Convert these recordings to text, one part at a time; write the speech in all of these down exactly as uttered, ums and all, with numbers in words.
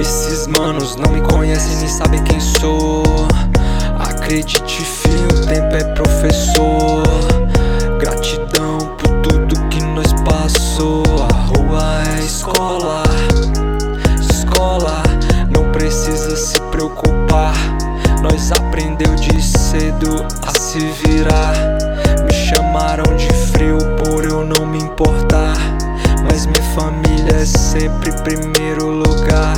Esses manos não me conhecem nem sabem quem sou. Acredite, filho, o tempo é professor. Gratidão por tudo que nós passou. A rua é escola, escola, não precisa se preocupar. Nós aprendeu de cedo a se virar. Me chamaram de frio por eu não me importar, mas minha família é sempre primeiro lugar.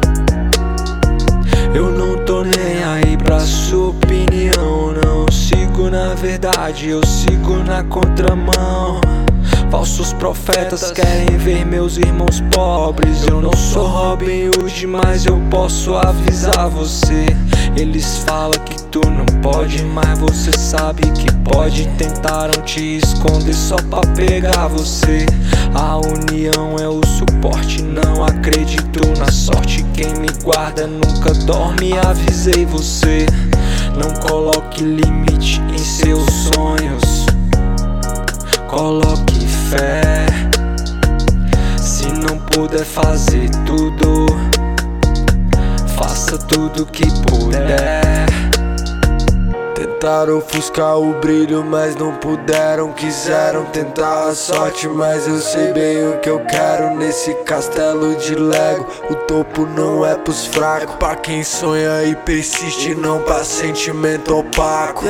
Eu não tô nem aí pra sua opinião, não sigo na verdade, eu sigo na contramão. Falsos profetas querem ver meus irmãos pobres. Eu não sou Robin Hood, mas eu posso avisar você. Eles falam que tu não pode, mas você sabe que pode. Tentaram te esconder só pra pegar você. A união é o suporte, não acredito na sorte. Quem me guarda nunca dorme, avisei você. Não coloque limite em seus sonhos, coloque fé. Se não puder fazer tudo, faça tudo que puder. Tentaram ofuscar o brilho, mas não puderam. Quiseram tentar a sorte, mas eu sei bem o que eu quero. Nesse castelo de Lego, o topo não é pros fracos, é pra quem sonha e persiste, não pra sentimento opaco.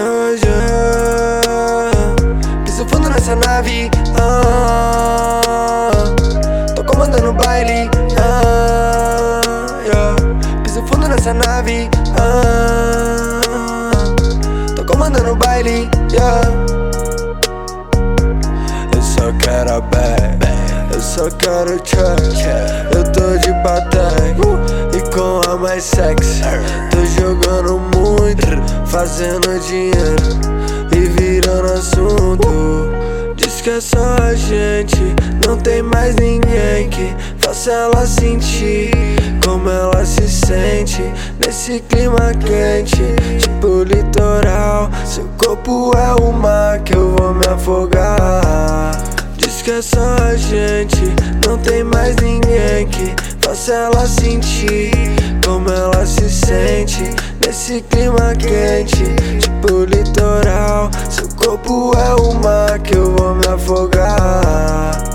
Piso fundo nessa nave, ah, tô comandando o baile, ah, yeah. Piso fundo nessa nave, ah, tô comandando o baile, yeah. Eu só quero a bag, eu só quero check. Eu tô de Patek e com a mais sexy. Tô jogando muito, fazendo dinheiro e virando assunto. Diz que é só a gente, não tem mais ninguém que faça ela sentir como ela se sente nesse clima quente, tipo litoral. Seu corpo é o mar que eu vou me afogar. Diz que é só a gente, não tem mais ninguém que faça ela sentir como ela se sente nesse clima quente, tipo litoral. Seu corpo é o mar que eu vou me afogar.